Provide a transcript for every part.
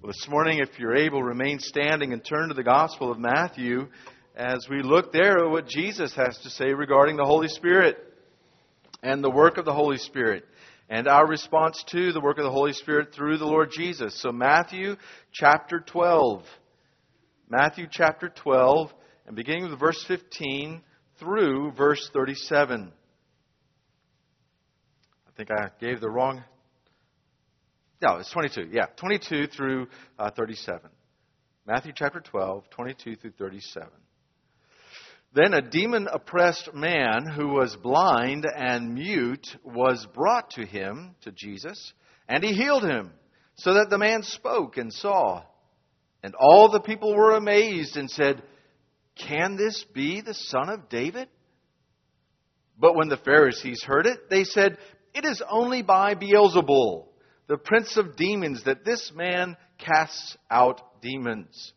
Well, this morning, if you're able, remain standing and turn to the Gospel of Matthew as we look there at what Jesus has to say regarding the Holy Spirit and the work of the Holy Spirit and our response to the work of the Holy Spirit through the Lord Jesus. So Matthew chapter 12. Matthew chapter 12, and beginning with verse 15 through verse 37. I think I gave the wrong... No, it's 22. Yeah, 22 through 37. Matthew chapter 12, 22 through 37. Then a demon-oppressed man who was blind and mute was brought to him, to Jesus, and he healed him, so that the man spoke and saw. And all the people were amazed and said, "Can this be the Son of David?" But when the Pharisees heard it, they said, "It is only by Beelzebul, the prince of demons, that this man casts out demons."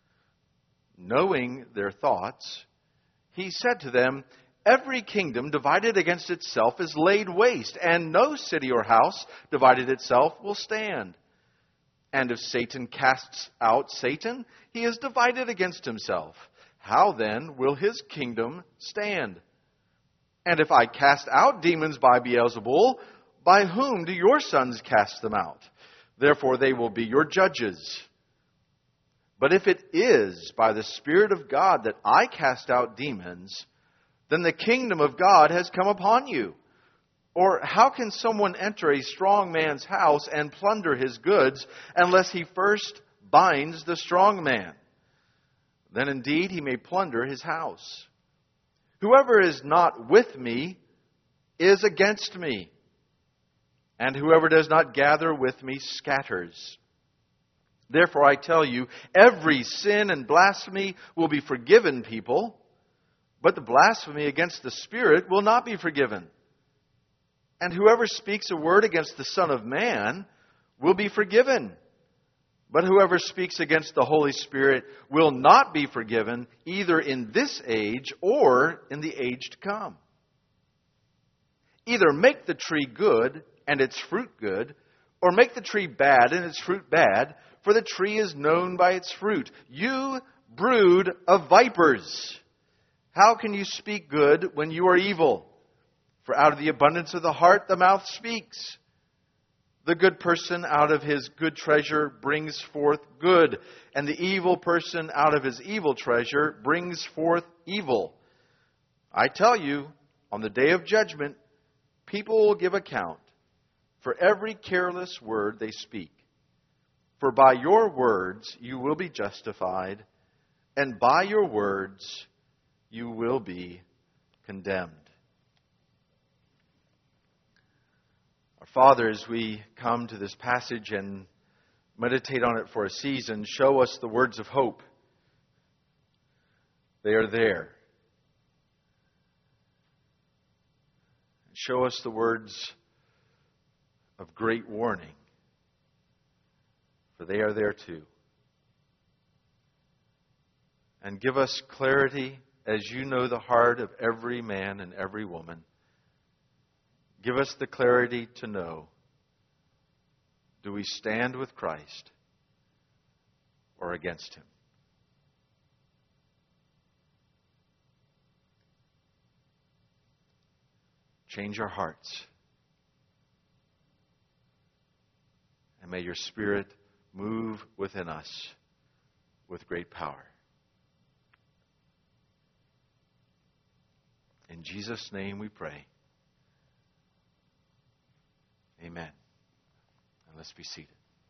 Knowing their thoughts, he said to them, "Every kingdom divided against itself is laid waste, and no city or house divided itself will stand. And if Satan casts out Satan, he is divided against himself. How then will his kingdom stand? And if I cast out demons by Beelzebul, by whom do your sons cast them out? Therefore they will be your judges. But if it is by the Spirit of God that I cast out demons, then the kingdom of God has come upon you. Or how can someone enter a strong man's house and plunder his goods unless he first binds the strong man? Then indeed he may plunder his house. Whoever is not with me is against me, and whoever does not gather with me scatters. Therefore I tell you, every sin and blasphemy will be forgiven people, but the blasphemy against the Spirit will not be forgiven. And whoever speaks a word against the Son of Man will be forgiven, but whoever speaks against the Holy Spirit will not be forgiven, either in this age or in the age to come. Either make the tree good and its fruit good, or make the tree bad and its fruit bad, for the tree is known by its fruit. You brood of vipers! How can you speak good when you are evil? For out of the abundance of the heart the mouth speaks. The good person out of his good treasure brings forth good, and the evil person out of his evil treasure brings forth evil. I tell you, on the day of judgment, people will give account for every careless word they speak. For by your words you will be justified, and by your words you will be condemned. Our Father, as we come to this passage and meditate on it for a season, show us the words of hope. They are there. Show us the words of great warning, for they are there too. And give us clarity as you know the heart of every man and every woman. Give us the clarity to know, do we stand with Christ or against Him? Change our hearts. And may your Spirit move within us with great power. In Jesus' name we pray. Amen. And let's be seated.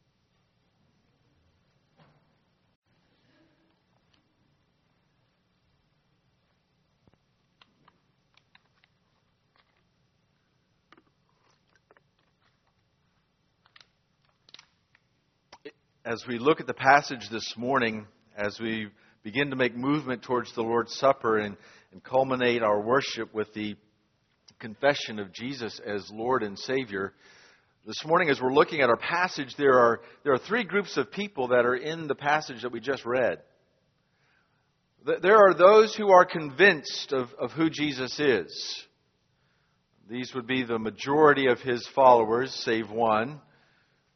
As we look at the passage this morning, as we begin to make movement towards the Lord's Supper and culminate our worship with the confession of Jesus as Lord and Savior, this morning as we're looking at our passage, there are three groups of people that are in the passage that we just read. There are those who are convinced of who Jesus is. These would be the majority of His followers, save one,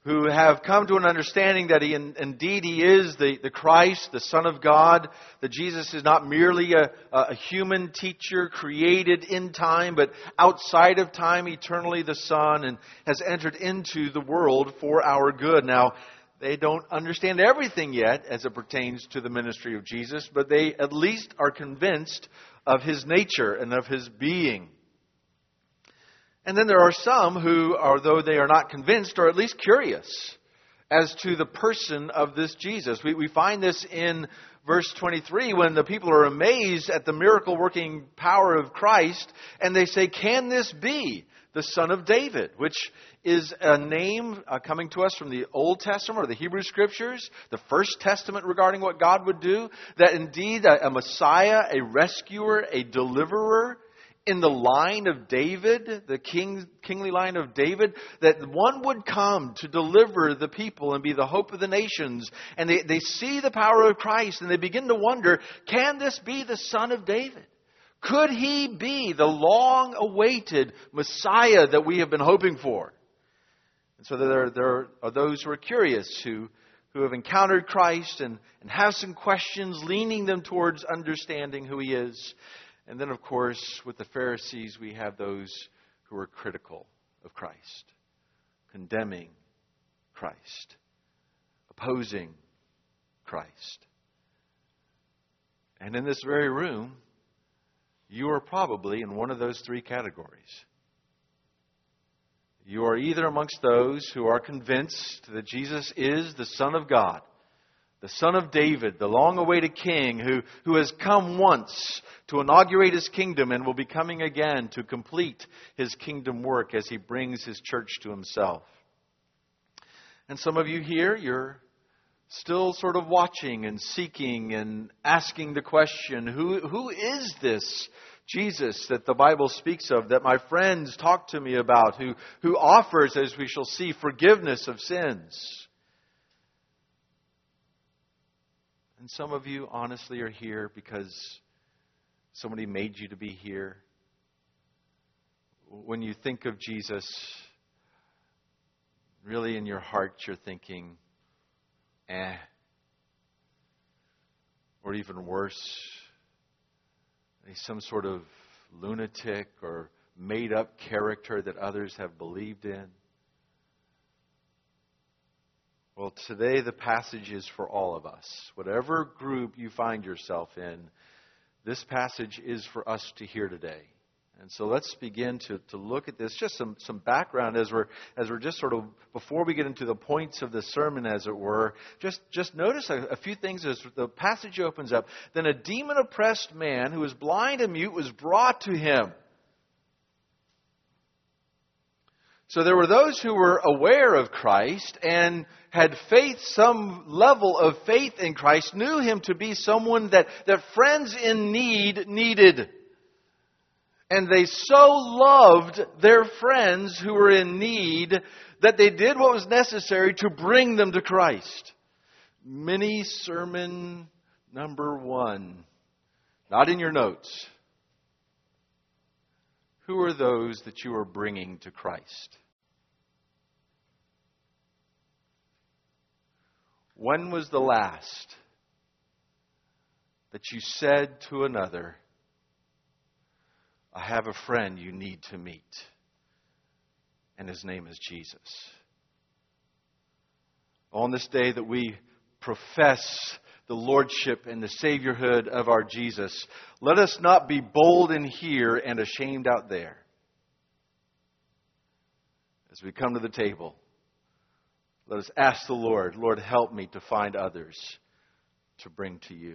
who have come to an understanding that indeed He is the Christ, the Son of God, that Jesus is not merely a human teacher created in time, but outside of time, eternally the Son, and has entered into the world for our good. Now, they don't understand everything yet as it pertains to the ministry of Jesus, but they at least are convinced of His nature and of His being. And then there are some who, although they are not convinced, are at least curious as to the person of this Jesus. We find this in verse 23 when the people are amazed at the miracle-working power of Christ, and they say, "Can this be the Son of David?" Which is a name coming to us from the Old Testament or the Hebrew Scriptures, the First Testament regarding what God would do, that indeed a Messiah, a rescuer, a deliverer, in the line of David, the kingly line of David, that one would come to deliver the people and be the hope of the nations. And they see the power of Christ and they begin to wonder, can this be the Son of David? Could He be the long-awaited Messiah that we have been hoping for? And so there are those who are curious, who have encountered Christ and have some questions leaning them towards understanding who He is. And then, of course, with the Pharisees, we have those who are critical of Christ, condemning Christ, opposing Christ. And in this very room, you are probably in one of those three categories. You are either amongst those who are convinced that Jesus is the Son of God, the Son of David, the long-awaited King who has come once to inaugurate His kingdom and will be coming again to complete His kingdom work as He brings His church to Himself. And some of you here, you're still sort of watching and seeking and asking the question, who is this Jesus that the Bible speaks of, that my friends talk to me about, who offers, as we shall see, forgiveness of sins? And some of you honestly are here because somebody made you to be here. When you think of Jesus, really in your heart you're thinking, or even worse, he's some sort of lunatic or made-up character that others have believed in. Well, today the passage is for all of us. Whatever group you find yourself in, this passage is for us to hear today. And so let's begin to look at this. Just some background as we're just sort of, before we get into the points of the sermon, as it were, just notice a few things as the passage opens up. Then a demon-oppressed man who was blind and mute was brought to him. So there were those who were aware of Christ and had faith, some level of faith in Christ, knew Him to be someone that friends in need needed. And they so loved their friends who were in need that they did what was necessary to bring them to Christ. Mini sermon number 1. Not in your notes. Who are those that you are bringing to Christ? When was the last that you said to another, I have a friend you need to meet, and his name is Jesus? On this day that we profess the lordship and the saviorhood of our Jesus, let us not be bold in here and ashamed out there. As we come to the table, let us ask the Lord, Lord, help me to find others to bring to you.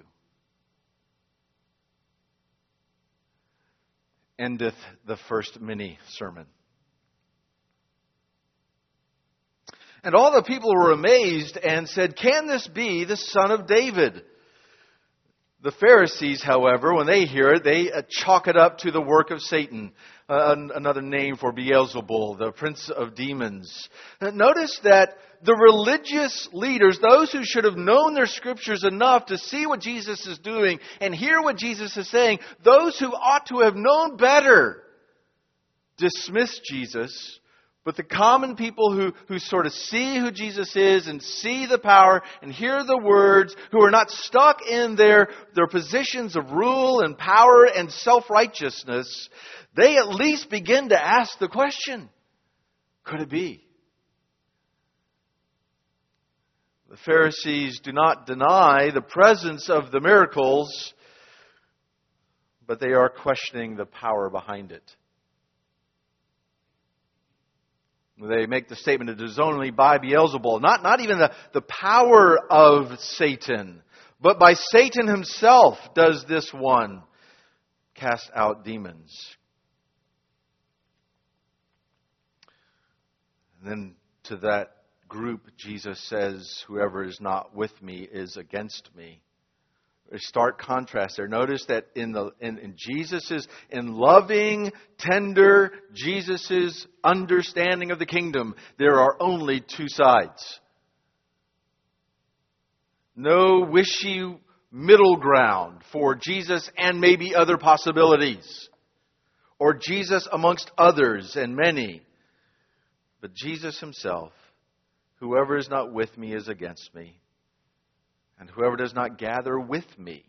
Endeth the first mini sermon. And all the people were amazed and said, can this be the Son of David? The Pharisees, however, when they hear it, they chalk it up to the work of Satan, another name for Beelzebul, the prince of demons. Notice that the religious leaders, those who should have known their scriptures enough to see what Jesus is doing and hear what Jesus is saying, those who ought to have known better, dismiss Jesus, But the common people who sort of see who Jesus is and see the power and hear the words, who are not stuck in their positions of rule and power and self-righteousness, they at least begin to ask the question, could it be? The Pharisees do not deny the presence of the miracles, but they are questioning the power behind it. They make the statement, it is only by Beelzebul, not even the power of Satan, but by Satan himself does this one cast out demons. And then to that group, Jesus says, whoever is not with me is against me. A stark contrast there. Notice that in Jesus's, in loving, tender Jesus's understanding of the kingdom, there are only two sides. No wishy middle ground for Jesus and maybe other possibilities. Or Jesus amongst others and many. But Jesus himself, whoever is not with me is against me. And whoever does not gather with me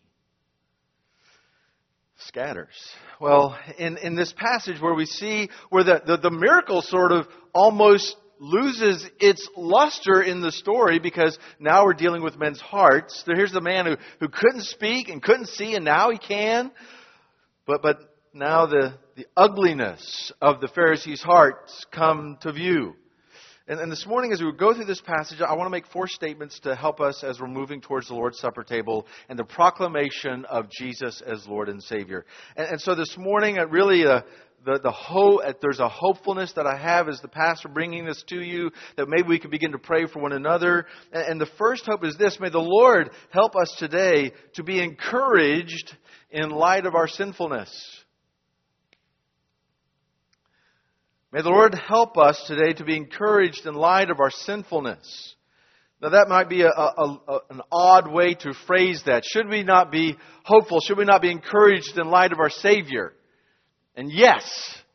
scatters. Well, in this passage where we see where the miracle sort of almost loses its luster in the story because now we're dealing with men's hearts. Here's the man who couldn't speak and couldn't see, and now he can. But now the ugliness of the Pharisees' hearts come to view. And this morning, as we go through this passage, I want to make 4 statements to help us as we're moving towards the Lord's Supper table and the proclamation of Jesus as Lord and Savior. And so this morning, really, there's a hopefulness that I have as the pastor bringing this to you, that maybe we can begin to pray for one another. And the first hope is this: may the Lord help us today to be encouraged in light of our sinfulness. May the Lord help us today to be encouraged in light of our sinfulness. Now that might be an odd way to phrase that. Should we not be hopeful? Should we not be encouraged in light of our Savior? And yes.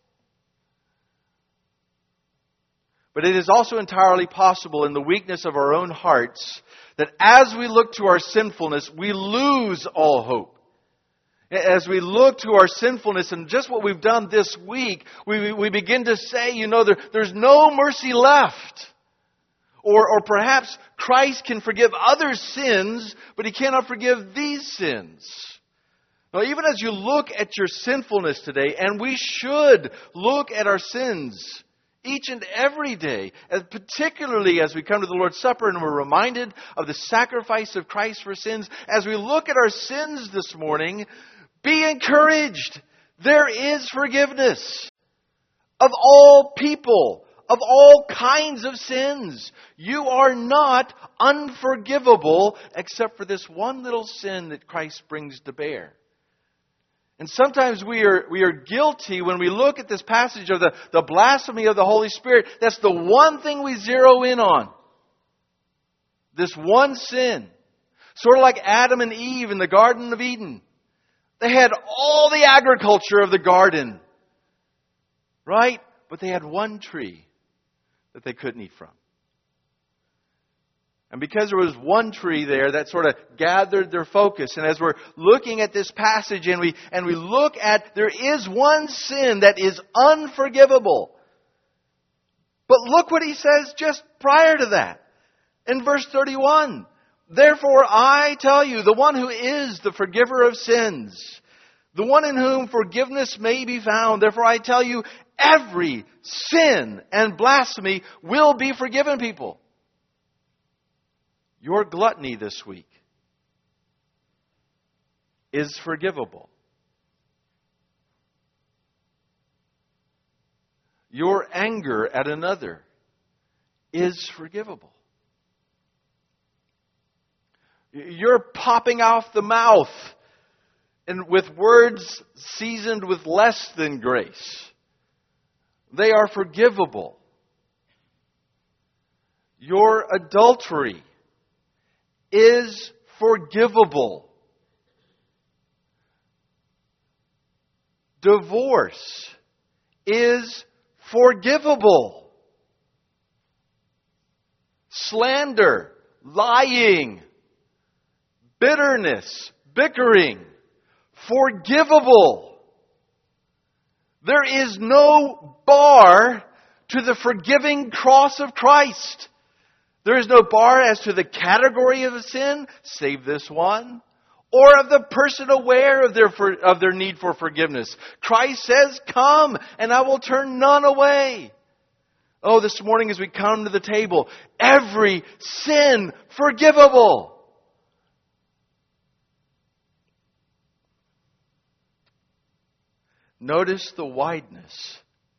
But it is also entirely possible in the weakness of our own hearts that as we look to our sinfulness, we lose all hope. As we look to our sinfulness and just what we've done this week, we begin to say, there's no mercy left. Or perhaps Christ can forgive other sins, but He cannot forgive these sins. Now, even as you look at your sinfulness today, and we should look at our sins each and every day, particularly as we come to the Lord's Supper and we're reminded of the sacrifice of Christ for sins, as we look at our sins this morning, be encouraged. There is forgiveness of all people, of all kinds of sins. You are not unforgivable except for this one little sin that Christ brings to bear. And sometimes we are guilty when we look at this passage of the blasphemy of the Holy Spirit. That's the one thing we zero in on. This one sin. Sort of like Adam and Eve in the Garden of Eden. They had all the agriculture of the garden, right? But they had one tree that they couldn't eat from. And because there was one tree there, that sort of gathered their focus. And as we're looking at this passage and we look at, there is one sin that is unforgivable. But look what he says just prior to that. In verse 31. Therefore, I tell you, the one who is the forgiver of sins, the one in whom forgiveness may be found, therefore I tell you, every sin and blasphemy will be forgiven people. Your gluttony this week is forgivable. Your anger at another is forgivable. You're popping off the mouth and with words seasoned with less than grace. They are forgivable. Your adultery is forgivable. Divorce is forgivable. slander, lying, bitterness, bickering, forgivable. There is no bar to the forgiving cross of Christ. There is no bar as to the category of a sin, save this one, or of the person aware of their need for forgiveness. Christ says, come, and I will turn none away. Oh, this morning as we come to the table, every sin forgivable. Notice the wideness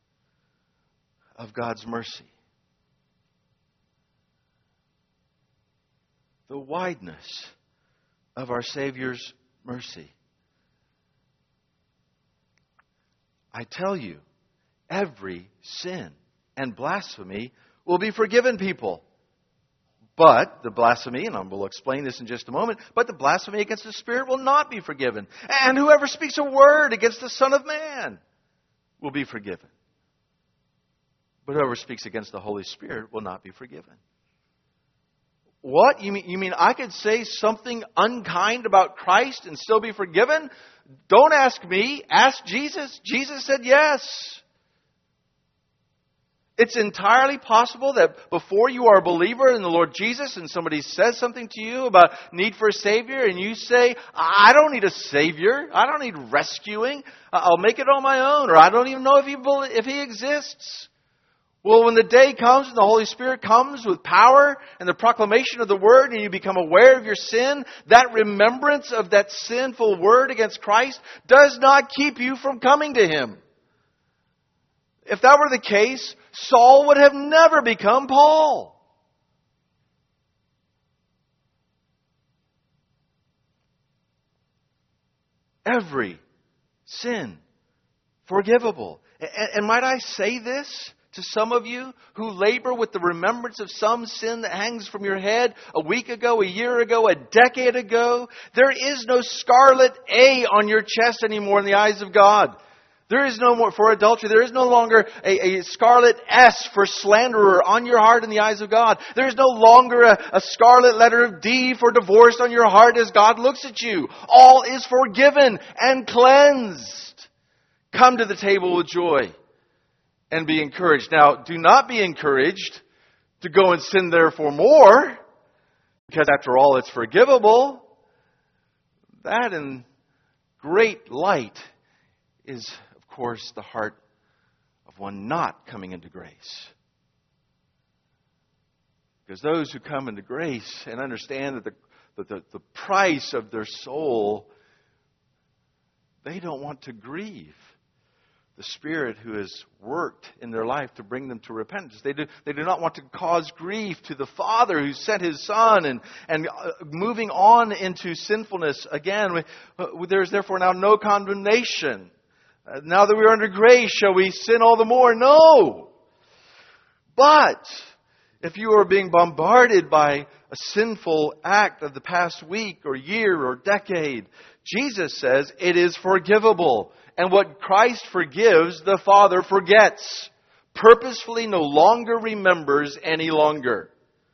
of God's mercy. The wideness of our Savior's mercy. I tell you, every sin and blasphemy will be forgiven people. But the blasphemy, and we'll explain this in just a moment, but the blasphemy against the Spirit will not be forgiven. And whoever speaks a word against the Son of Man will be forgiven. But whoever speaks against the Holy Spirit will not be forgiven. What? You mean I could say something unkind about Christ and still be forgiven? Don't ask me. Ask Jesus. Jesus said yes. It's entirely possible that before you are a believer in the Lord Jesus and somebody says something to you about need for a Savior and you say, I don't need a Savior. I don't need rescuing. I'll make it on my own. Or I don't even know if He exists. Well, when the day comes and the Holy Spirit comes with power and the proclamation of the Word and you become aware of your sin, that remembrance of that sinful word against Christ does not keep you from coming to Him. If that were the case, Saul would have never become Paul. Every sin forgivable. And might I say this to some of you who labor with the remembrance of some sin that hangs from your head a week ago, a year ago, a decade ago? There is no scarlet A on your chest anymore in the eyes of God. There is no more for adultery. There is no longer a scarlet S for slanderer on your heart in the eyes of God. There is no longer a scarlet letter of D for divorce on your heart as God looks at you. All is forgiven and cleansed. Come to the table with joy and be encouraged. Now, do not be encouraged to go and sin therefore more, because after all, it's forgivable. That in great light is, of course, the heart of one not coming into grace. Because those who come into grace and understand that the price of their soul, they don't want to grieve the Spirit who has worked in their life to bring them to repentance. They do not want to cause grief to the Father who sent His Son and moving on into sinfulness again. There is therefore now no condemnation. Now that we are under grace, shall we sin all the more? No! But if you are being bombarded by a sinful act of the past week or year or decade, Jesus says it is forgivable. And what Christ forgives, the Father forgets. Purposefully no longer remembers any longer.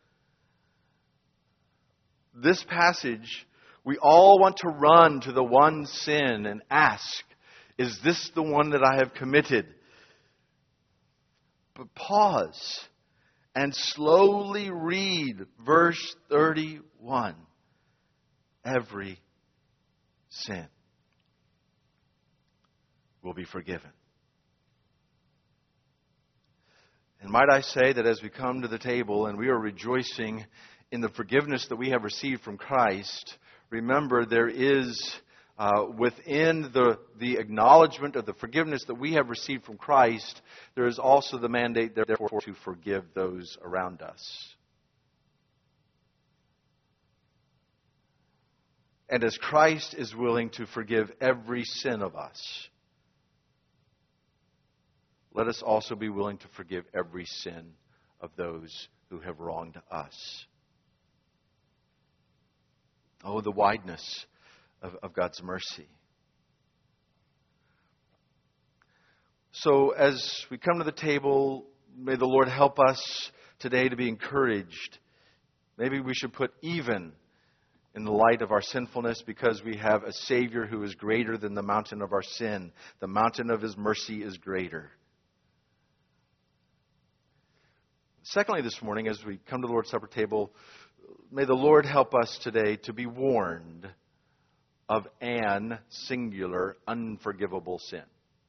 This passage, we all want to run to the one sin and ask, is this the one that I have committed? But pause and slowly read verse 31. Every sin will be forgiven. And might I say that as we come to the table and we are rejoicing in the forgiveness that we have received from Christ, remember there is within the acknowledgement of the forgiveness that we have received from Christ, there is also the mandate therefore to forgive those around us. And as Christ is willing to forgive every sin of us, let us also be willing to forgive every sin of those who have wronged us. Oh, the wideness of God's mercy. So as we come to the table, may the Lord help us today to be encouraged Maybe we should put even in the light of our sinfulness, because we have a Savior who is greater than the mountain of our sin. The mountain of His mercy is greater. Secondly, this morning, as we come to the Lord's Supper table, may the Lord help us today to be warned of an singular, unforgivable sin.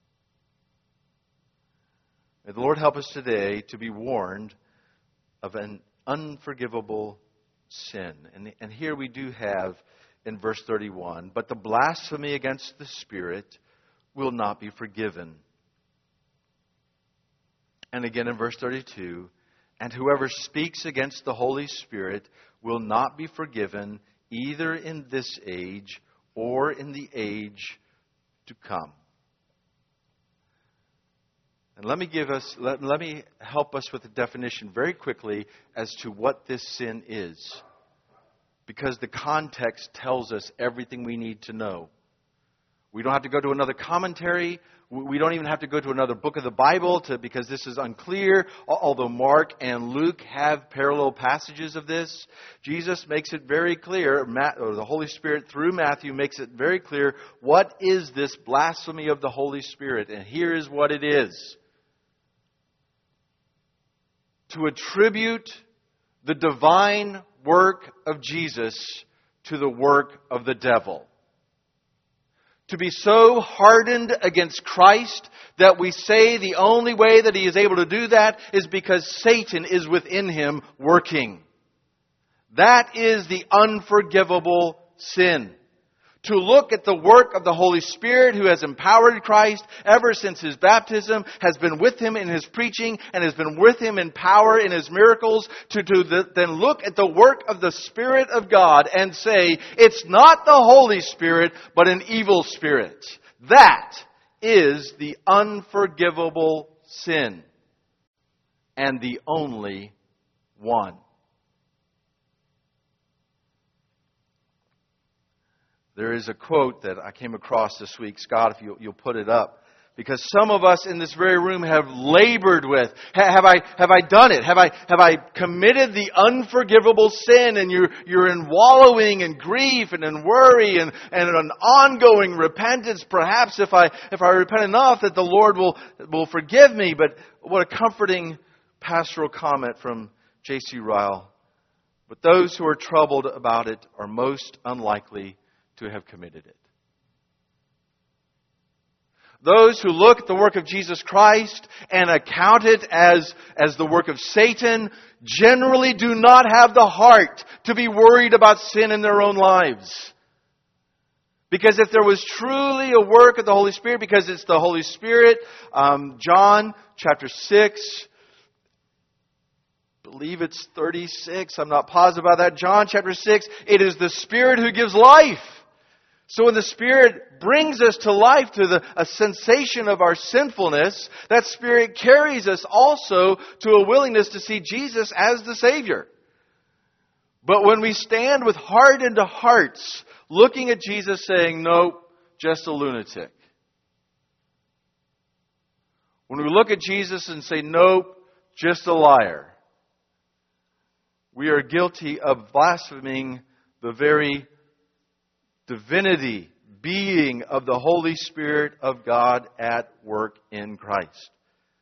May the Lord help us today to be warned of an unforgivable sin. And here we do have in verse 31, but the blasphemy against the Spirit will not be forgiven. And again in verse 32, and whoever speaks against the Holy Spirit will not be forgiven either in this age or in the age to come. And let me help us with the definition very quickly as to what this sin is, because the context tells us everything we need to know. We don't have to go to another commentary. We don't even have to go to another book of the Bible because this is unclear. Although Mark and Luke have parallel passages of this, Jesus makes it very clear, or the Holy Spirit through Matthew makes it very clear, what is this blasphemy of the Holy Spirit? And here is what it is. To attribute the divine work of Jesus to the work of the devil. To be so hardened against Christ that we say the only way that He is able to do that is because Satan is within Him working. That is the unforgivable sin. To look at the work of the Holy Spirit who has empowered Christ ever since His baptism, has been with Him in His preaching, and has been with Him in power in His miracles, then look at the work of the Spirit of God and say, it's not the Holy Spirit, but an evil spirit. That is the unforgivable sin, and the only one. There is a quote that I came across this week. Scott, if you'll put it up. Because some of us in this very room have labored with, have I done it? Have I committed the unforgivable sin? And you're in wallowing in grief and in worry and an ongoing repentance. Perhaps if I repent enough that the Lord will forgive me. But what a comforting pastoral comment from J.C. Ryle. But those who are troubled about it are most unlikely to have committed it. Those who look at the work of Jesus Christ and account it as the work of Satan generally do not have the heart to be worried about sin in their own lives. Because if there was truly a work of the Holy Spirit, because it's the Holy Spirit, John chapter 6, I believe it's 36, I'm not positive about that. John chapter 6, it is the Spirit who gives life. So when the Spirit brings us to life, to a sensation of our sinfulness, that Spirit carries us also to a willingness to see Jesus as the Savior. But when we stand with hardened hearts, looking at Jesus saying, nope, just a lunatic. When we look at Jesus and say, nope, just a liar, we are guilty of blaspheming the very divinity, being of the Holy Spirit of God at work in Christ.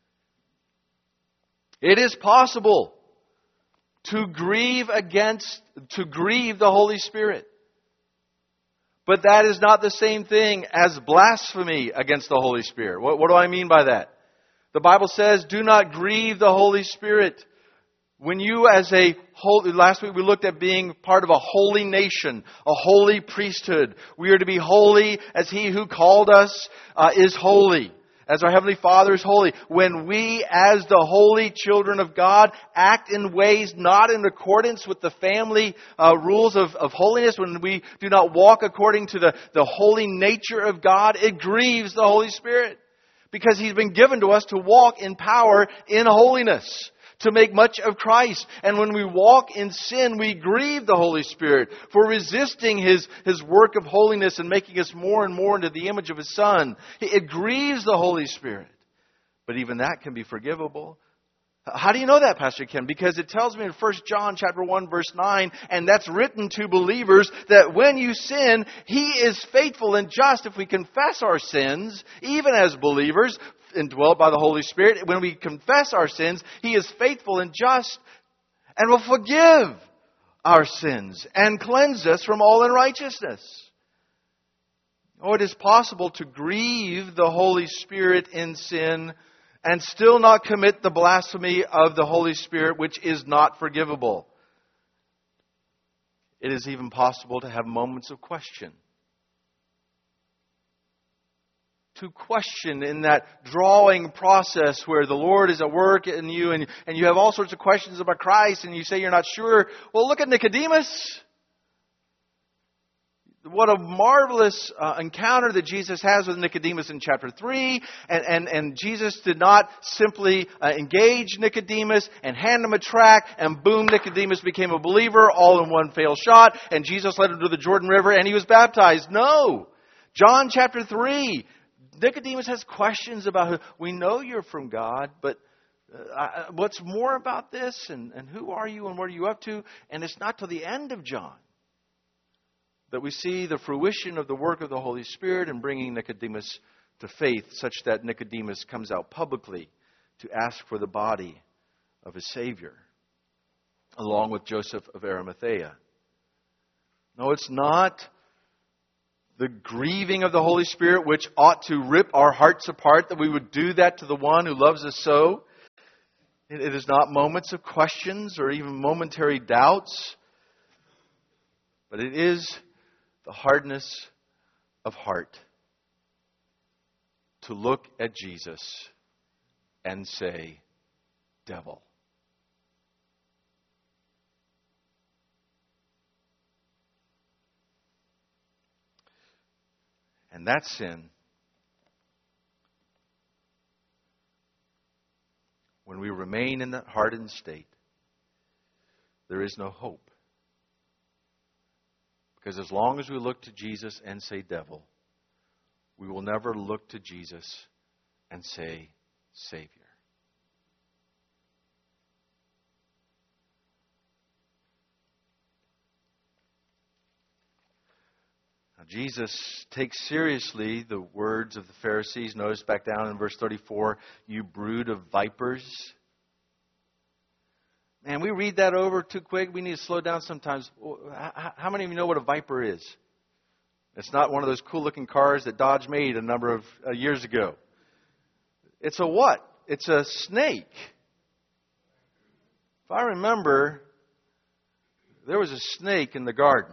It is possible to grieve the Holy Spirit. But that is not the same thing as blasphemy against the Holy Spirit. What do I mean by that? The Bible says, do not grieve the Holy Spirit. When you last week we looked at being part of a holy nation, a holy priesthood. We are to be holy as He who called us is holy, as our Heavenly Father is holy. When we, as the holy children of God, act in ways not in accordance with the family rules of holiness, when we do not walk according to the holy nature of God, it grieves the Holy Spirit. Because He's been given to us to walk in power in holiness, to make much of Christ. And when we walk in sin, we grieve the Holy Spirit for resisting His work of holiness and making us more and more into the image of His Son. It grieves the Holy Spirit. But even that can be forgivable. How do you know that, Pastor Ken? Because it tells me in 1 John chapter 1, verse 9, and that's written to believers, that when you sin, He is faithful and just if we confess our sins, even as believers, indwelled by the Holy Spirit. When we confess our sins, He is faithful and just and will forgive our sins and cleanse us from all unrighteousness. Oh, it is possible to grieve the Holy Spirit in sin and still not commit the blasphemy of the Holy Spirit, which is not forgivable. It is even possible to have moments of question. To question in that drawing process where the Lord is at work in you and you have all sorts of questions about Christ and you say you're not sure. Well, look at Nicodemus. What a marvelous encounter that Jesus has with Nicodemus in chapter 3. And Jesus did not simply engage Nicodemus and hand him a tract and boom, Nicodemus became a believer all in one fell shot. And Jesus led him to the Jordan River and he was baptized. No. John chapter 3. Nicodemus has questions about, we know you're from God, but what's more about this? And who are you and what are you up to? And it's not till the end of John that we see the fruition of the work of the Holy Spirit in bringing Nicodemus to faith, such that Nicodemus comes out publicly to ask for the body of his Savior, along with Joseph of Arimathea. No, it's not the grieving of the Holy Spirit, which ought to rip our hearts apart, that we would do that to the one who loves us so. It is not moments of questions or even momentary doubts, but it is the hardness of heart to look at Jesus and say, devil. And that sin, when we remain in that hardened state, there is no hope. Because as long as we look to Jesus and say devil, we will never look to Jesus and say Savior. Now, Jesus takes seriously the words of the Pharisees. Notice back down in verse 34, you brood of vipers. Man, we read that over too quick. We need to slow down sometimes. How many of you know what a viper is? It's not one of those cool-looking cars that Dodge made a number of years ago. It's a what? It's a snake. If I remember, there was a snake in the garden.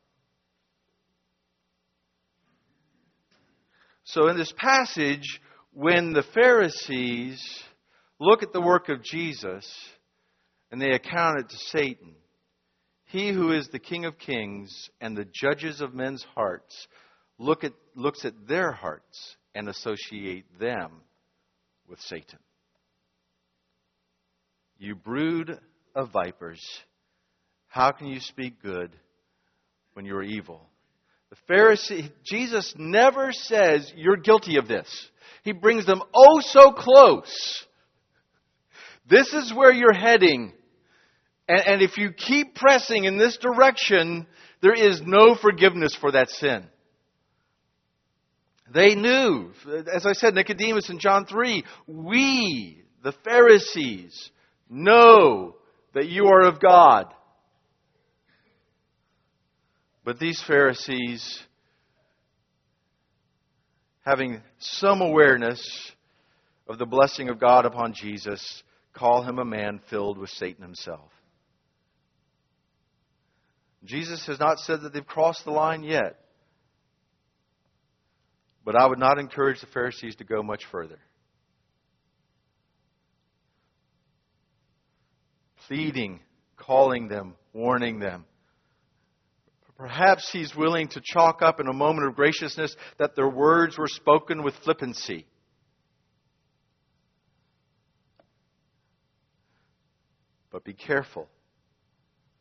So in this passage, when the Pharisees look at the work of Jesus and they account it to Satan, he who is the King of Kings and the judges of men's hearts looks at their hearts and associate them with Satan. You brood of vipers, how can you speak good when you're evil? The Pharisee, Jesus never says you're guilty of this. He brings them oh so close. This is where you're heading. And if you keep pressing in this direction, there is no forgiveness for that sin. They knew, as I said, Nicodemus in John 3, we, the Pharisees, know that you are of God. But these Pharisees, having some awareness of the blessing of God upon Jesus, call him a man filled with Satan himself. Jesus has not said that they've crossed the line yet. But I would not encourage the Pharisees to go much further. Pleading, calling them, warning them. Perhaps he's willing to chalk up in a moment of graciousness that their words were spoken with flippancy. But be careful.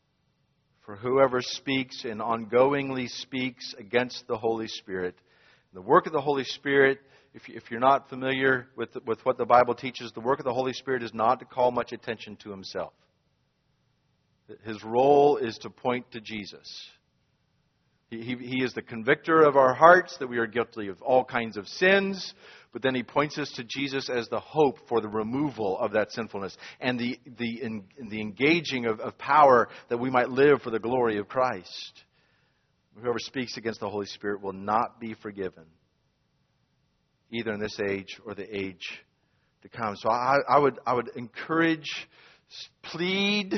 For whoever speaks and ongoingly speaks against the Holy Spirit The work of the Holy Spirit, if you're not familiar with what the Bible teaches, the work of the Holy Spirit is not to call much attention to Himself. His role is to point to Jesus. He is the convictor of our hearts that we are guilty of all kinds of sins, but then He points us to Jesus as the hope for the removal of that sinfulness and the engaging of power that we might live for the glory of Christ. Whoever speaks against the Holy Spirit will not be forgiven, either in this age or the age to come. So I would encourage, plead,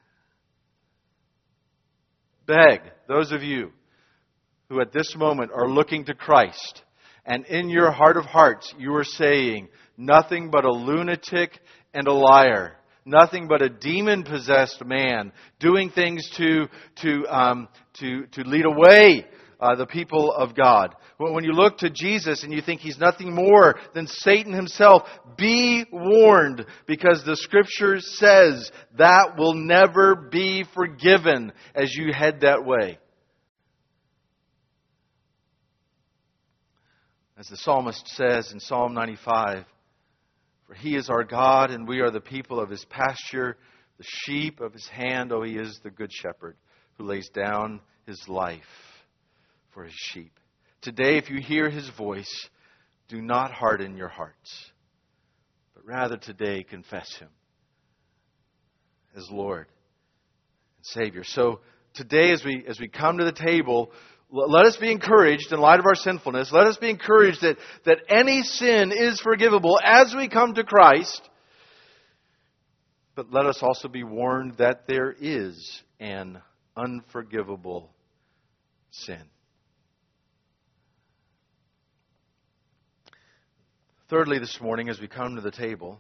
beg those of you who at this moment are looking to Christ, and in your heart of hearts you are saying, nothing but a lunatic and a liar, nothing but a demon-possessed man, doing things to lead away the people of God. When you look to Jesus and you think He's nothing more than Satan himself, be warned, because the Scripture says that will never be forgiven as you head that way. As the psalmist says in Psalm 95, for He is our God, and we are the people of His pasture, the sheep of His hand. Oh, He is the good shepherd who lays down His life for His sheep. Today, if you hear His voice, do not harden your hearts, but rather today confess Him as Lord and Savior. So today, as we come to the table, let us be encouraged in light of our sinfulness. Let us be encouraged that any sin is forgivable as we come to Christ. But let us also be warned that there is an unforgivable sin. Thirdly, this morning, as we come to the table,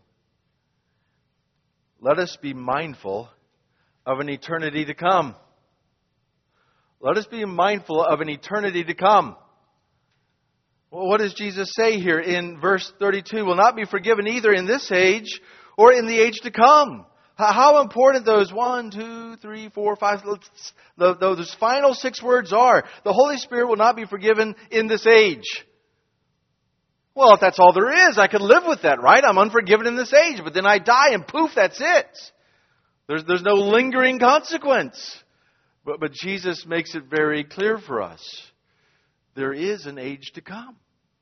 let us be mindful of an eternity to come. Let us be mindful of an eternity to come. Well, what does Jesus say here in verse 32? Will not be forgiven either in this age or in the age to come. How important those 1, 2, 3, 4, 5, those final 6 words are. The Holy Spirit will not be forgiven in this age. Well, if that's all there is, I could live with that, right? I'm unforgiven in this age, but then I die and poof, that's it. There's no lingering consequence. But Jesus makes it very clear for us. There is an age to come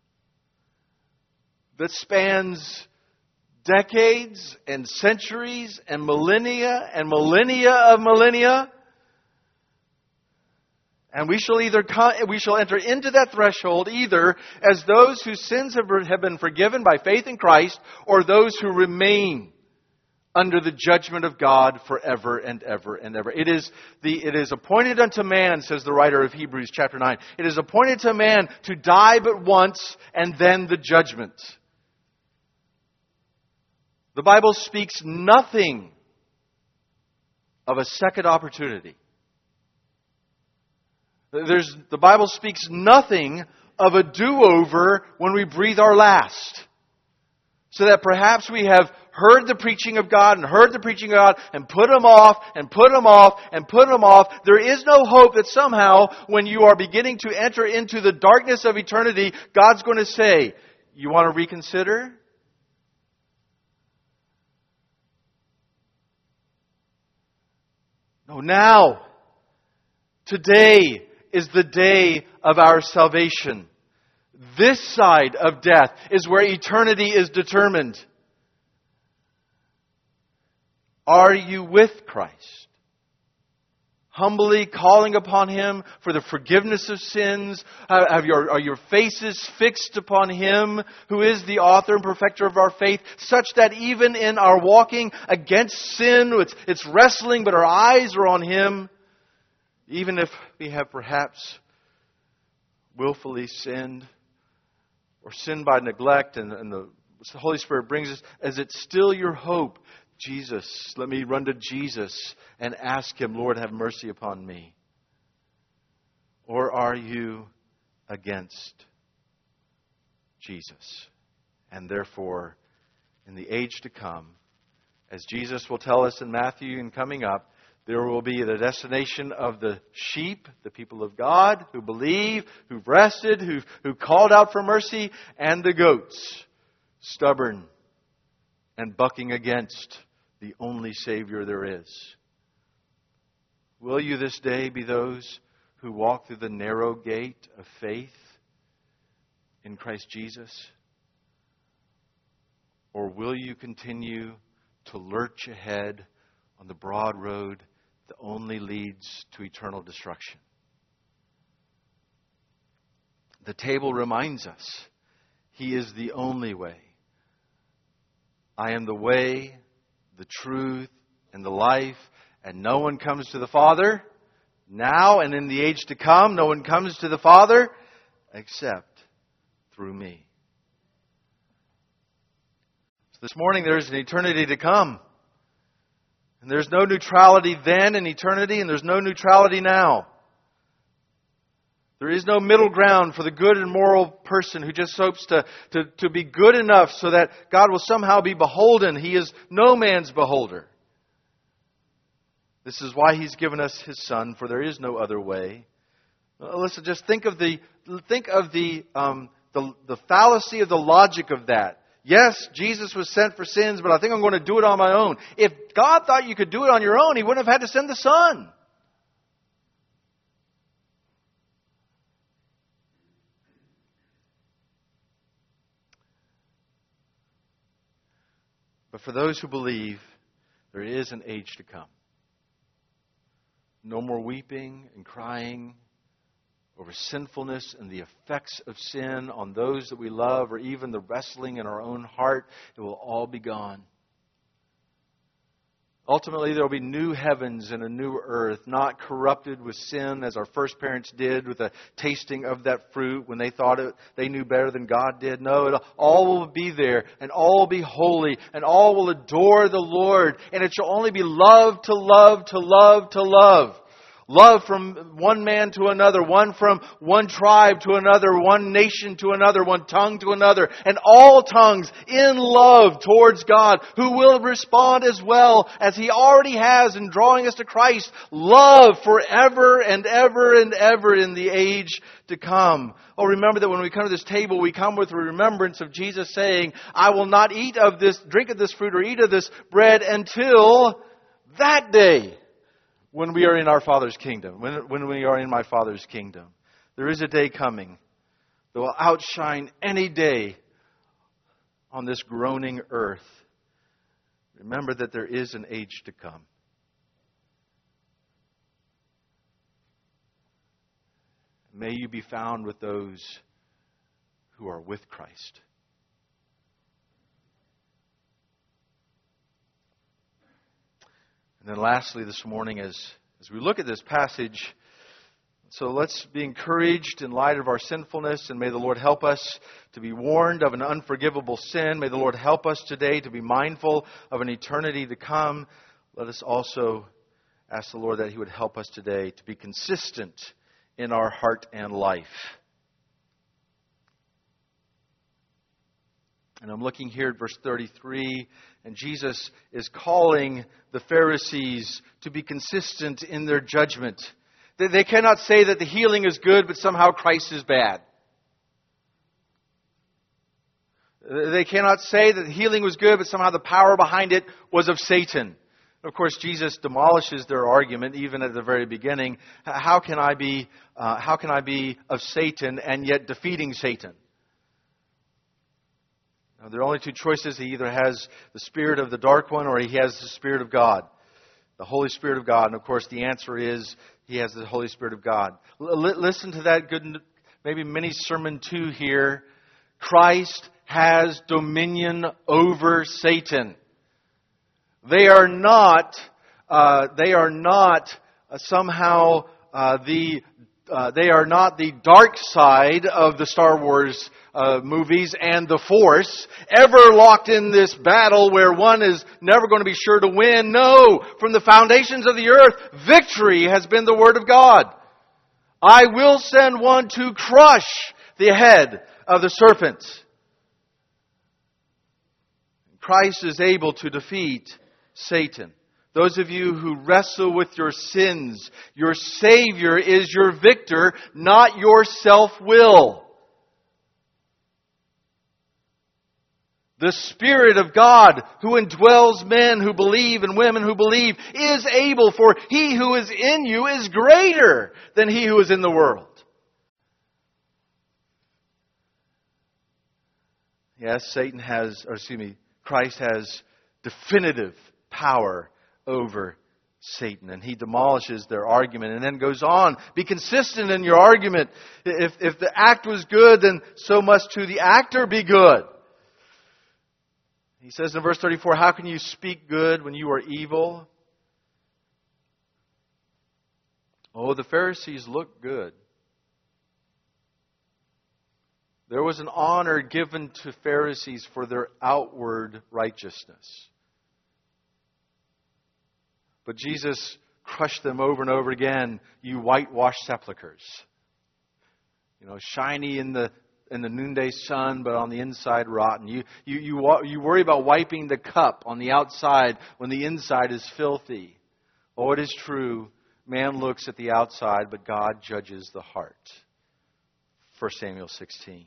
that spans decades and centuries and millennia of millennia. And we shall enter into that threshold either as those whose sins have been forgiven by faith in Christ, or those who remain under the judgment of God forever and ever and ever. It is appointed unto man, says the writer of Hebrews chapter 9. It is appointed to man to die but once, and then the judgment. The Bible speaks nothing of a second opportunity. The Bible speaks nothing of a do-over when we breathe our last. So that perhaps we have heard the preaching of God and heard the preaching of God and put them off and put them off and put them off. There is no hope that somehow when you are beginning to enter into the darkness of eternity, God's going to say, you want to reconsider? No, now, today is the day of our salvation. This side of death is where eternity is determined. Are you with Christ? Humbly calling upon Him for the forgiveness of sins? Are your faces fixed upon Him, who is the author and perfecter of our faith, such that even in our walking against sin, it's wrestling, but our eyes are on Him, even if we have perhaps willfully sinned, or sinned by neglect, and the Holy Spirit brings us, is it still your hope? Jesus, let me run to Jesus and ask Him, Lord, have mercy upon me. Or are you against Jesus? And therefore, in the age to come, as Jesus will tell us in Matthew and coming up, There will be the destination of the sheep, the people of God, who believe, who've rested, who called out for mercy, and the goats, stubborn and bucking against the only Savior there is. Will you this day be those who walk through the narrow gate of faith in Christ Jesus? Or will you continue to lurch ahead on the broad road that only leads to eternal destruction? The table reminds us He is the only way. I am the way, the truth, and the life, and no one comes to the Father now and in the age to come. No one comes to the Father except through me. So this morning there is an eternity to come. And there's no neutrality then in eternity, and there's no neutrality now. There is no middle ground for the good and moral person who just hopes to be good enough so that God will somehow be beholden. He is no man's beholder. This is why He's given us His Son, for there is no other way. Listen, just think of the fallacy of the logic of that. Yes, Jesus was sent for sins, but I think I'm going to do it on my own. If God thought you could do it on your own, He wouldn't have had to send the Son. But for those who believe, there is an age to come. No more weeping and crying over sinfulness and the effects of sin on those that we love, or even the wrestling in our own heart. It will all be gone. Ultimately, there will be new heavens and a new earth, not corrupted with sin as our first parents did with a tasting of that fruit when they thought they knew better than God did. No, it all will be there, and all will be holy, and all will adore the Lord. And it shall only be love to love to love to love. Love from one man to another, one from one tribe to another, one nation to another, one tongue to another, and all tongues in love towards God, who will respond as well as He already has in drawing us to Christ. Love forever and ever and ever in the age to come. Oh, remember that when we come to this table, we come with a remembrance of Jesus saying, I will not eat of this, drink of this fruit, or eat of this bread until that day. When we are in our Father's kingdom, when we are in my Father's kingdom. There is a day coming that will outshine any day on this groaning earth. Remember that there is an age to come. May you be found with those who are with Christ. And then lastly this morning, as we look at this passage, so let's be encouraged in light of our sinfulness, and may the Lord help us to be warned of an unforgivable sin. May the Lord help us today to be mindful of an eternity to come. Let us also ask the Lord that He would help us today to be consistent in our heart and life. And I'm looking here at verse 33, and Jesus is calling the Pharisees to be consistent in their judgment. They cannot say that the healing is good, but somehow Christ is bad. They cannot say that the healing was good, but somehow the power behind it was of Satan. Of course, Jesus demolishes their argument even at the very beginning. How can I be of Satan and yet defeating Satan? Now, there are only two choices. He either has the spirit of the dark one, or he has the Spirit of God, the Holy Spirit of God. And of course, the answer is he has the Holy Spirit of God. Listen to that good, maybe mini sermon 2 here. Christ has dominion over Satan. They are not somehow they are not the dark side of the Star Wars movies and the Force, ever locked in this battle where one is never going to be sure to win. No, from the foundations of the earth, victory has been the word of God. I will send one to crush the head of the serpent. Christ is able to defeat Satan. Those of you who wrestle with your sins, your Savior is your victor, not your self-will. The Spirit of God who indwells men who believe and women who believe is able, for He who is in you is greater than he who is in the world. Yes, Christ has definitive power over Satan, and he demolishes their argument and then goes on, be consistent in your argument. If the act was good, then so must too the actor be good. He says in verse 34, how can you speak good when you are evil? Oh, the Pharisees look good. There was an honor given to Pharisees for their outward righteousness. But Jesus crushed them over and over again. You whitewashed sepulchres. Shiny in the noonday sun, but on the inside rotten. You worry about wiping the cup on the outside when the inside is filthy. Oh, it is true. Man looks at the outside, but God judges the heart. 1 Samuel 16.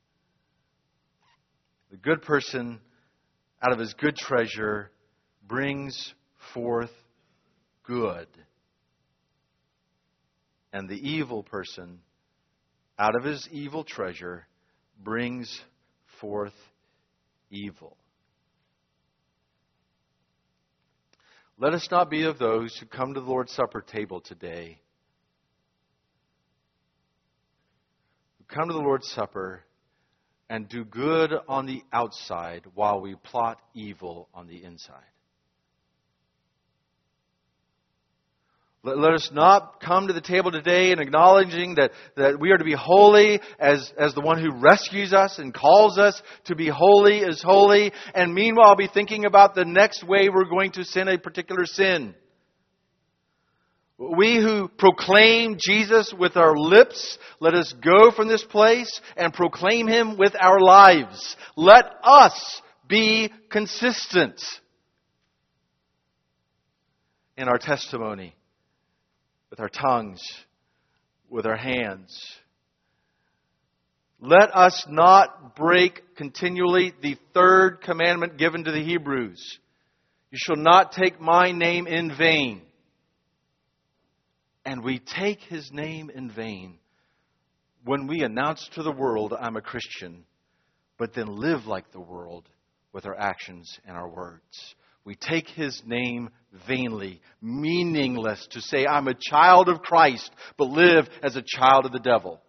The good person, out of his good treasure, brings forth good. And the evil person, out of his evil treasure, brings forth evil. Let us not be of those who come to the Lord's Supper table today, who come to the Lord's Supper and do good on the outside while we plot evil on the inside. Let us not come to the table today and acknowledging that we are to be holy as the one who rescues us and calls us to be holy is holy, and meanwhile be thinking about the next way we're going to sin a particular sin. We who proclaim Jesus with our lips, let us go from this place and proclaim Him with our lives. Let us be consistent in our testimony, with our tongues, with our hands. Let us not break continually the third commandment given to the Hebrews. You shall not take my name in vain. And we take His name in vain when we announce to the world, I'm a Christian, but then live like the world with our actions and our words. We take His name vainly, meaningless to say, I'm a child of Christ, but live as a child of the devil.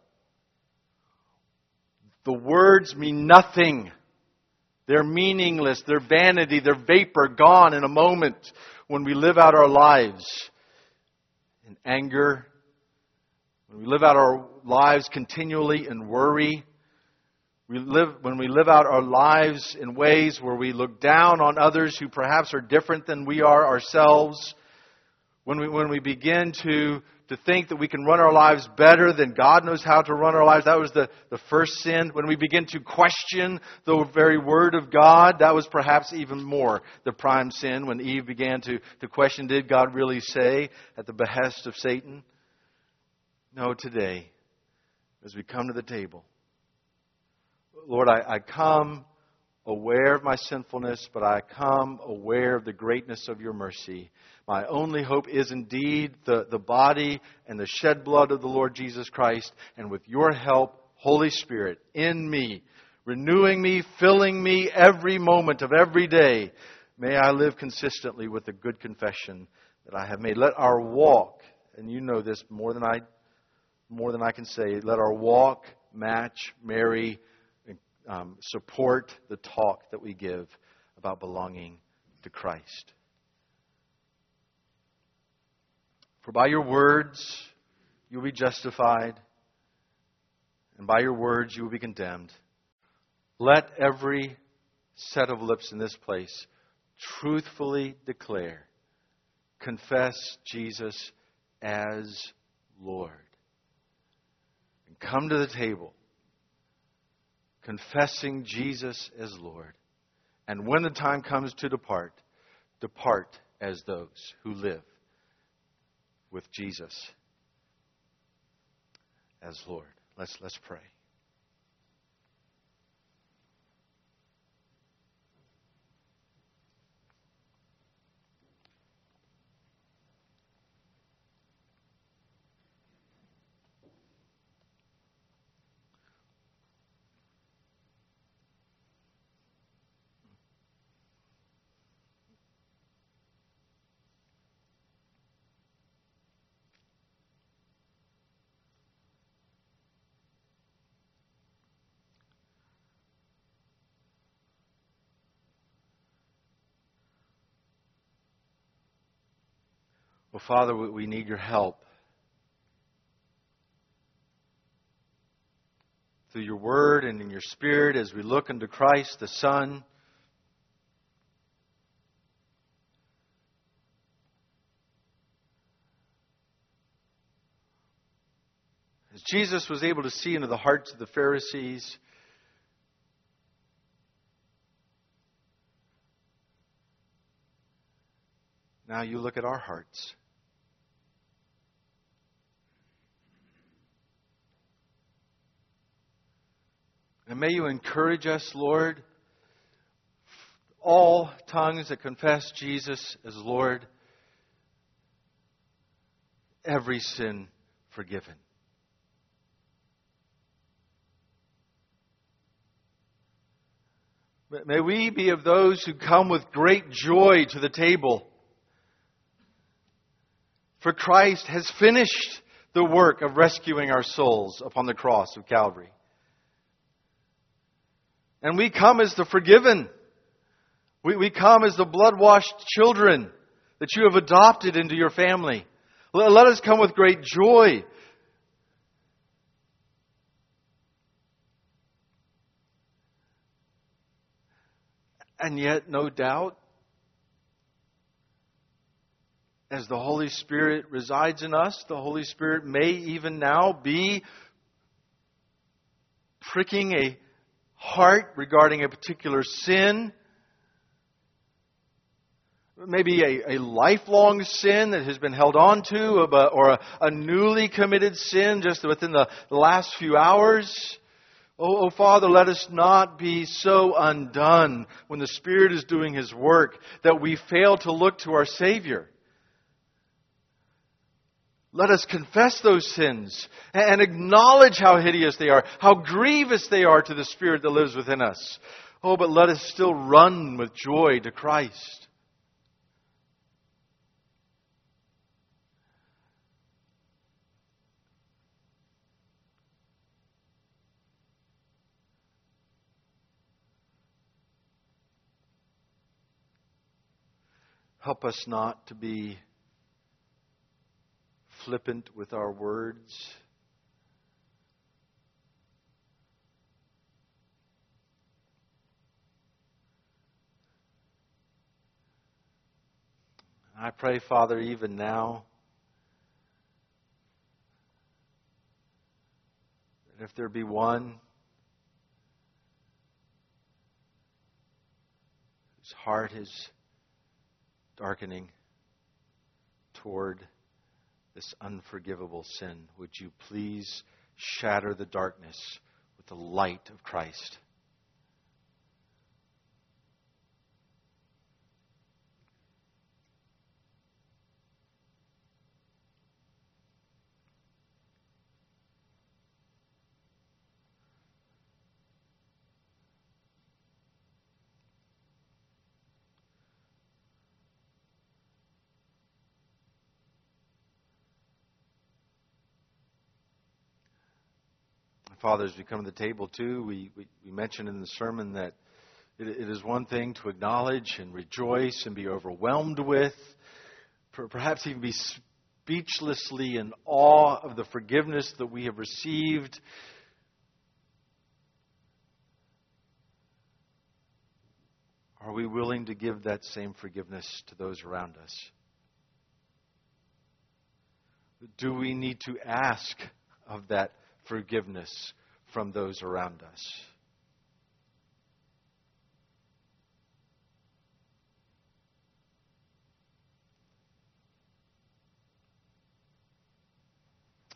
The words mean nothing. They're meaningless. They're vanity. They're vapor, gone in a moment when we live out our lives in anger, when we live out our lives continually in worry, when we live out our lives in ways where we look down on others who perhaps are different than we are ourselves, when we begin to think that we can run our lives better than God knows how to run our lives. That was the first sin. When we begin to question the very Word of God, that was perhaps even more the prime sin, when Eve began to question, did God really say, at the behest of Satan? No, today, as we come to the table, Lord, I come aware of my sinfulness, but I come aware of the greatness of your mercy. My only hope is indeed the body and the shed blood of the Lord Jesus Christ. And with your help, Holy Spirit, in me, renewing me, filling me every moment of every day, may I live consistently with the good confession that I have made. Let our walk, and you know this more than I can say, let our walk match, marry, support the talk that we give about belonging to Christ. For by your words you will be justified, and by your words you will be condemned. Let every set of lips in this place truthfully declare, confess Jesus as Lord. And come to the table confessing Jesus as Lord. And when the time comes to depart, depart as those who live with Jesus as Lord. Let's pray. Well, Father, we need your help. Through your word and in your spirit as we look unto Christ, the Son. As Jesus was able to see into the hearts of the Pharisees, now you look at our hearts. And may you encourage us, Lord, all tongues that confess Jesus as Lord, every sin forgiven. May we be of those who come with great joy to the table. For Christ has finished the work of rescuing our souls upon the cross of Calvary. And we come as the forgiven. We come as the blood-washed children that you have adopted into your family. Let us come with great joy. And yet, no doubt, as the Holy Spirit resides in us, the Holy Spirit may even now be pricking a heart regarding a particular sin. Maybe a lifelong sin that has been held on to, or a newly committed sin just within the last few hours. Oh, Father, let us not be so undone when the Spirit is doing His work that we fail to look to our Savior. Let us confess those sins and acknowledge how hideous they are, how grievous they are to the Spirit that lives within us. Oh, but let us still run with joy to Christ. Help us not to be flippant with our words. I pray, Father, even now, that if there be one whose heart is darkening toward this unforgivable sin, would you please shatter the darkness with the light of Christ? Father, as we come to the table too, we mentioned in the sermon that it is one thing to acknowledge and rejoice and be overwhelmed with, perhaps even be speechlessly in awe of the forgiveness that we have received. Are we willing to give that same forgiveness to those around us? Do we need to ask of that forgiveness from those around us?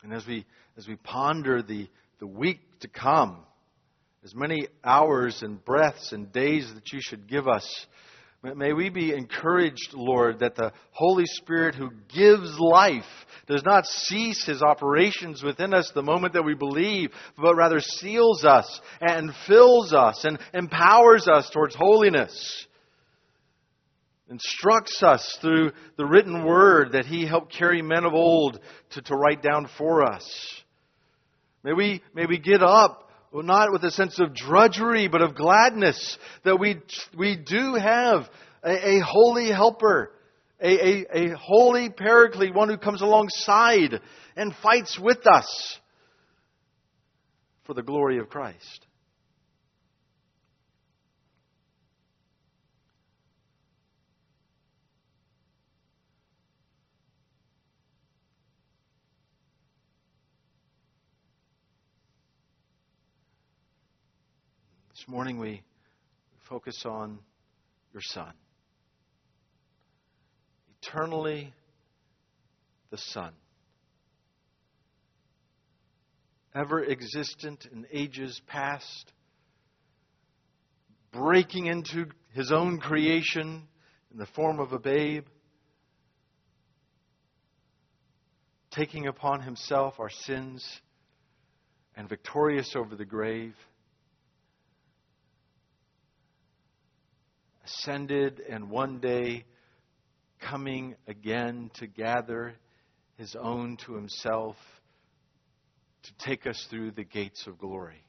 And as we ponder the week to come, as many hours and breaths and days that you should give us, may we be encouraged, Lord, that the Holy Spirit who gives life does not cease His operations within us the moment that we believe, but rather seals us and fills us and empowers us towards holiness. Instructs us through the written word that He helped carry men of old to write down for us. May we get up, well, not with a sense of drudgery, but of gladness that we do have a holy helper, a holy paraclete, one who comes alongside and fights with us for the glory of Christ. This morning we focus on your Son. Eternally the Son. Ever existent in ages past. Breaking into His own creation in the form of a babe. Taking upon Himself our sins and victorious over the grave. Ascended and one day coming again to gather His own to Himself to take us through the gates of glory.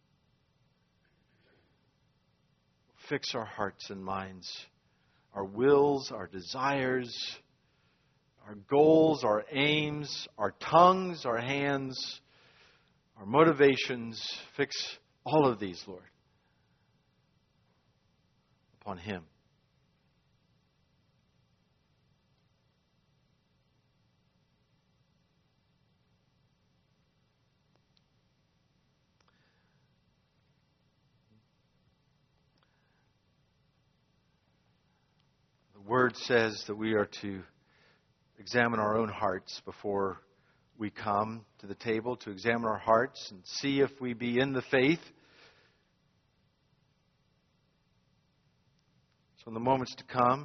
Fix our hearts and minds, our wills, our desires, our goals, our aims, our tongues, our hands, our motivations. Fix all of these, Lord, upon Him. The Word says that we are to examine our own hearts before we come to the table, to examine our hearts and see if we be in the faith. So in the moments to come,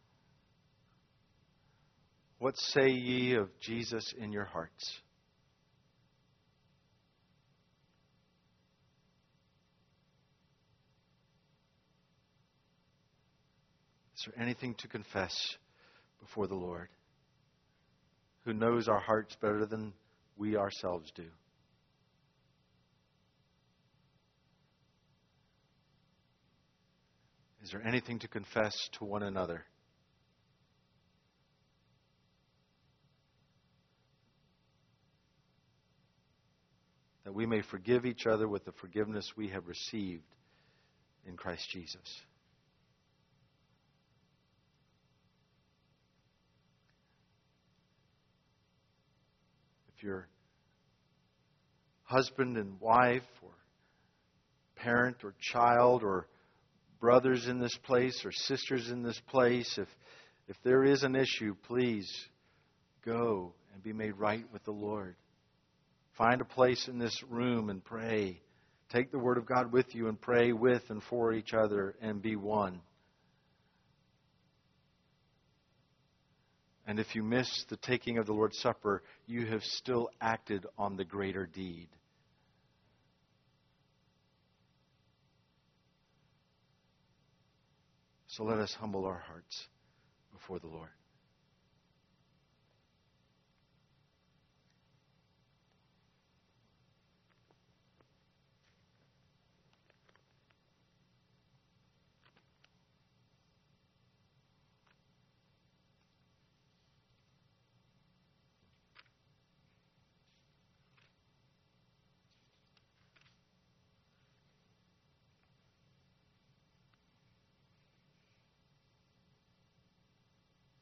what say ye of Jesus in your hearts? Is there anything to confess before the Lord, who knows our hearts better than we ourselves do? Is there anything to confess to one another? That we may forgive each other with the forgiveness we have received in Christ Jesus. If your husband and wife or parent or child or brothers in this place or sisters in this place, if there is an issue, please go and be made right with the Lord. Find a place in this room and pray. Take the Word of God with you and pray with and for each other and be one. And if you miss the taking of the Lord's Supper, you have still acted on the greater deed. So let us humble our hearts before the Lord.